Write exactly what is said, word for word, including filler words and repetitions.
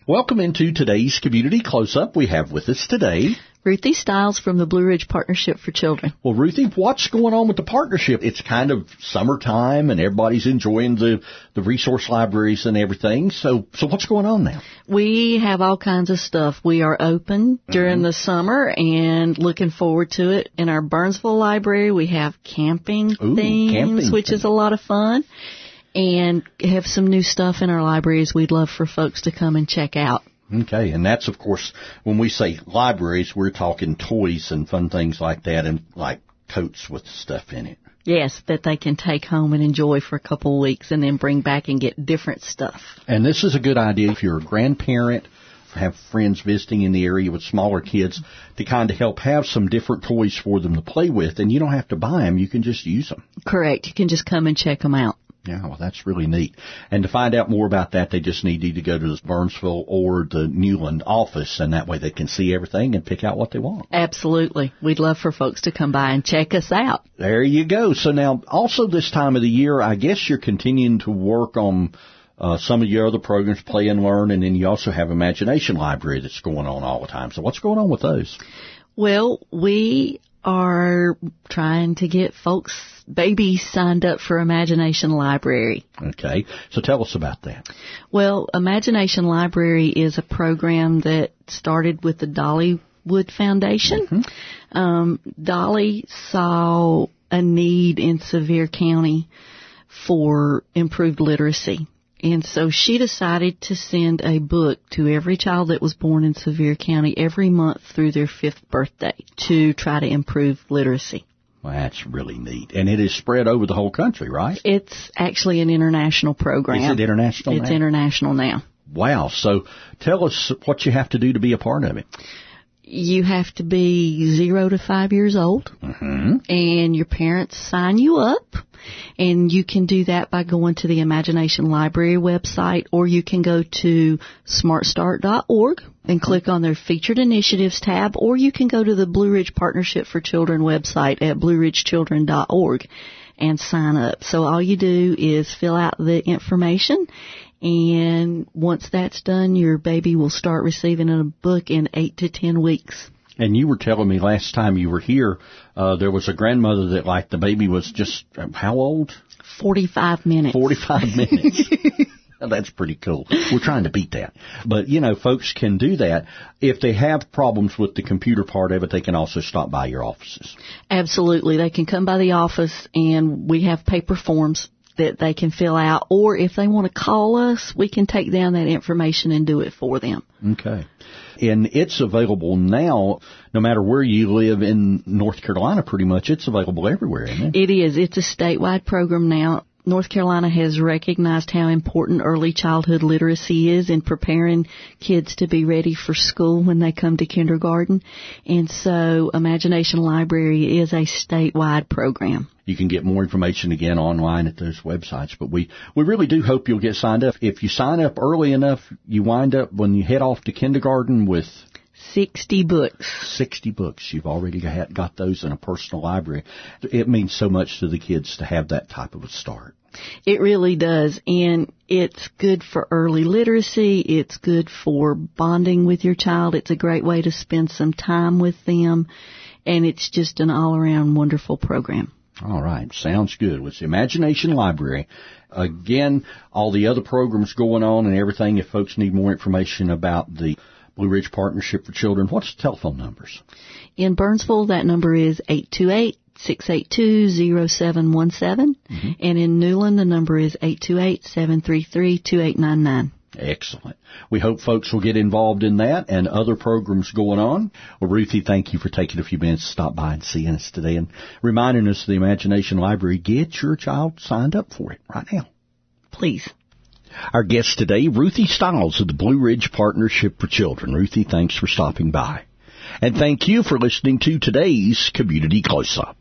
Welcome into today's Community Close-Up. We have with us today Ruthie Stiles from the Blue Ridge Partnership for Children. Well, Ruthie, what's going on with the partnership? It's kind of summertime and everybody's enjoying the, the resource libraries and everything. So, so what's going on now? We have all kinds of stuff. We are open during mm-hmm. the summer and looking forward to it. In our Burnsville library, we have camping Ooh, themes, camping which theme. is a lot of fun. And have some new stuff in our libraries we'd love for folks to come and check out. Okay, and that's, of course, when we say libraries, we're talking toys and fun things like that and like totes with stuff in it. Yes, that they can take home and enjoy for a couple of weeks and then bring back and get different stuff. And this is a good idea if you're a grandparent, have friends visiting in the area with smaller kids to kind of help have some different toys for them to play with. And you don't have to buy them, you can just use them. Correct, you can just come and check them out. Yeah, well, that's really neat. And to find out more about that, they just need to go to the Burnsville or the Newland office, and that way they can see everything and pick out what they want. Absolutely. We'd love for folks to come by and check us out. There you go. So now, also this time of the year, I guess you're continuing to work on uh, some of your other programs, Play and Learn, and then you also have Imagination Library that's going on all the time. So what's going on with those? Well, we are trying to get folks, babies, signed up for Imagination Library. Okay, so tell us about that. Well, Imagination Library is a program that started with the Dollywood Foundation. Mm-hmm. Um, Dolly saw a need in Sevier County for improved literacy. And so she decided to send a book to every child that was born in Sevier County every month through their fifth birthday to try to improve literacy. Well, that's really neat. And it is spread over the whole country, right? It's actually an international program. Is it international now? It's international now. Wow. So tell us what you have to do to be a part of it. You have to be zero to five years old, mm-hmm. and your parents sign you up. And you can do that by going to the Imagination Library website, or you can go to smart start dot org and click on their Featured Initiatives tab, or you can go to the Blue Ridge Partnership for Children website at blue ridge children dot org and sign up. So all you do is fill out the information, and once that's done, your baby will start receiving a book in eight to ten weeks. And you were telling me last time you were here, uh, there was a grandmother that, like, the baby was just, uh, how old? forty-five minutes. forty-five minutes. That's pretty cool. We're trying to beat that. But, you know, folks can do that. If they have problems with the computer part of it, they can also stop by your offices. Absolutely. They can come by the office, and we have paper forms that they can fill out. Or if they want to call us, we can take down that information and do it for them. Okay. And it's available now, no matter where you live in North Carolina, pretty much. It's available everywhere, isn't it? It is. It's a statewide program now. North Carolina has recognized how important early childhood literacy is in preparing kids to be ready for school when they come to kindergarten. And so Imagination Library is a statewide program. You can get more information again online at those websites. But we, we really do hope you'll get signed up. If you sign up early enough, you wind up when you head off to kindergarten with sixty books. sixty books. You've already got, got those in a personal library. It means so much to the kids to have that type of a start. It really does. And it's good for early literacy. It's good for bonding with your child. It's a great way to spend some time with them. And it's just an all-around wonderful program. All right. Sounds good. It's the Imagination Library. Again, all the other programs going on and everything. If folks need more information about the Blue Ridge Partnership for Children, what's the telephone numbers? In Burnsville, that number is eight two eight, six eight two, zero seven one seven. Mm-hmm. And in Newland, the number is eight two eight, seven three three, two eight nine nine. Excellent. We hope folks will get involved in that and other programs going on. Well, Ruthie, thank you for taking a few minutes to stop by and seeing us today and reminding us of the Imagination Library. Get your child signed up for it right now. Please. Our guest today, Ruthie Stiles of the Blue Ridge Partnership for Children. Ruthie, thanks for stopping by. And thank you for listening to today's Community Close-Up.